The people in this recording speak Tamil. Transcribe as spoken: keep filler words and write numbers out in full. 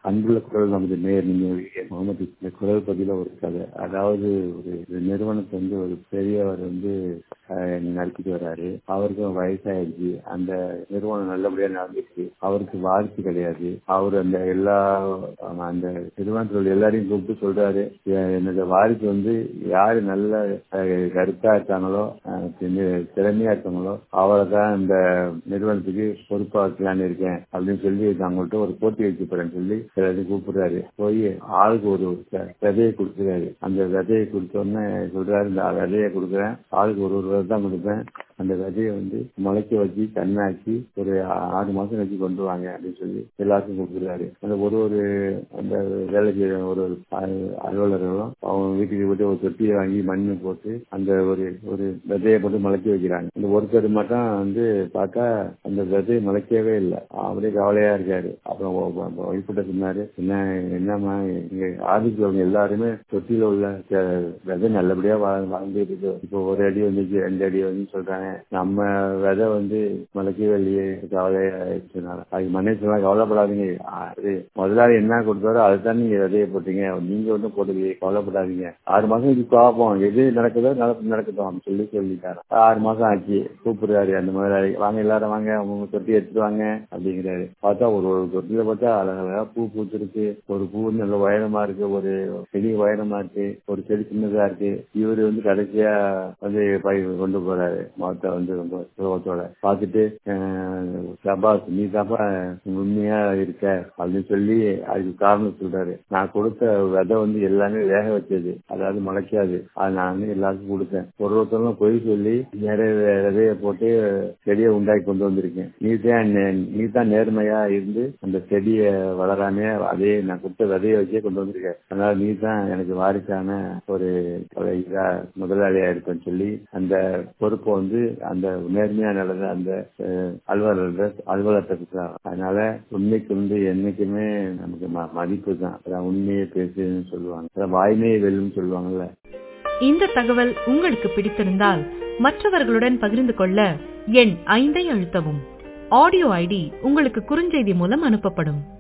அன்புள்ள குரல் நமது நேர் முகமது இந்த குரல் பதில ஒரு கதை. அதாவது ஒரு நிறுவனத்தை வந்து ஒரு பெரியவர் வந்து நடத்திட்டு வர்றாரு. அவருக்கு வயசாயிடுச்சு. அந்த நிறுவனம் நல்லபடியா நடந்துச்சு. அவருக்கு வாரிசு கிடையாது. அவர் அந்த எல்லா அந்த நிறுவனத்தில் எல்லாரையும் கூப்பிட்டு சொல்றாரு, என்னோட வாரிசு வந்து யாரு நல்ல கருத்தா இருக்காங்களோ திறமையா இருக்காங்களோ அவரை தான் இந்த நிறுவனத்துக்கு பொறுப்பா வைக்கலான்னு இருக்கேன் அப்படின்னு சொல்லி அவங்கள்ட்ட ஒரு போட்டி வச்சு போறேன்னு சொல்லி எல்லாத்தையும் கூப்பிடுறாரு. போய் ஆளுக்கு ஒரு விதையை கொடுக்குறாரு. அந்த விதையை கொடுத்தோன்னே சொல்றாரு, இந்த விதையை கொடுக்குறேன், ஆளுக்கு ஒரு ஒரு விதை தான் கொடுப்பேன். அந்த விதையை வந்து முளைக்க வச்சு கண்ணாக்கி ஒரு ஆறு மாசம் கழிச்சு கொண்டு வாங்க அப்படின்னு சொல்லி எல்லாருக்கும் கொடுக்குறாரு. அந்த ஒரு ஒரு அந்த வேலை செய்யற ஒரு அலுவலர்களும் அவங்க வீட்டுக்கு போட்டு ஒரு தொட்டியை வாங்கி மண்ணு போட்டு அந்த ஒரு ஒரு விதையை போட்டு முளைக்க வைக்கிறாங்க. இந்த ஒருத்தர் மட்டும் வந்து பார்த்தா அந்த விதையை முளைக்கவே இல்லை. அப்படியே கவலையா இருக்காரு. அப்புறம் ஒய்ஃப்கிட்ட சொன்னாரு, என்ன என்னம்மா இங்க ஆதிக்கிறவங்க எல்லாருமே தொட்டியில உள்ள விதை நல்லபடியா வாழ்ந்துட்டு இருக்கு. இப்போ ஒரு அடி வந்துச்சு ரெண்டு அடி வந்து சொல்றாங்க, நம்ம விதை வந்து முளைக்கவே இல்லையே, கவலையாச்சுனால அது மனுஷன் கவலைப்படாதீங்க. அது முதலாளி என்ன கொடுத்தாரோ அதுதான் நீங்க விதையை போட்டீங்க, நீங்க ஒன்றும் போட்டீங்க, கவலைப்படாதீங்க. ஆறு மாசம் இது பார்ப்போம், எது நடக்குதோ நடக்கட்டும் சொல்லி சொல்லிட்டாரு. ஆறு மாசம் ஆச்சு. கூப்பிடுறாரு அந்த முதலாளி, வாங்க எல்லாரும் வாங்க, அவங்க தொட்டி எடுத்துட்டு வாங்க அப்படிங்கிறாரு. பார்த்தா ஒரு ஒரு தொட்டியில பார்த்தா அழகழகா பூ பூச்சிருக்கு. ஒரு பூ நல்ல உயரமா இருக்கு, ஒரு செடி உயரமா இருக்கு, ஒரு செடி சின்னதா இருக்கு. இவரு வந்து கடைசியா வந்து பை கொண்டு போறாரு. மொத்த வந்து ரொம்ப சுலபத்தோட பார்த்துட்டு, சபாஸ் நீ தாப்பா உண்மையா இருக்க அப்படின்னு சொல்லி அதுக்கு காரணம் சொல்றாரு. நான் கொடுத்த விதை வந்து எல்லாமே வேக வச்சது, அதாவது முளைக்காது. அது நான் வந்து எல்லாருக்கும் கொடுத்தேன். ஒரு ஒருத்தரும் பொய் சொல்லி நிறைய விதைய போட்டு செடியை உண்டாக்கி கொண்டு வந்திருக்கேன். நீ தான் நீ தான் நேர்மையா இருந்து அந்த செடியை வளராம அதே நான் கொடுத்த விதையை வச்சே கொண்டு வந்திருக்கேன். அதனால நீ தான் எனக்கு வாரிசான ஒரு இதா முதலாளியா இருப்பேன்னு சொல்லி அந்த பொறுப்பை வந்து அந்த நேர்மையா நடந்த அந்த அலுவலர் அலுவலகத்தை. அதனால உண்மைக்கு வந்து என்னைக்குமே நமக்கு மதிப்பு தான். அதான் உண்மையை பேசுன்னு சொல்லுவாங்க, அதான் வாய்மையை வெல்லும் சொல்லுவாங்கல்ல. இந்த தகவல் உங்களுக்கு பிடித்திருந்தால் மற்றவர்களுடன் பகிர்ந்து கொள்ள எண் ஐந்தை அழுத்தவும். ஆடியோ ஐடி உங்களுக்கு குறுஞ்செய்தி மூலம் அனுப்பப்படும்.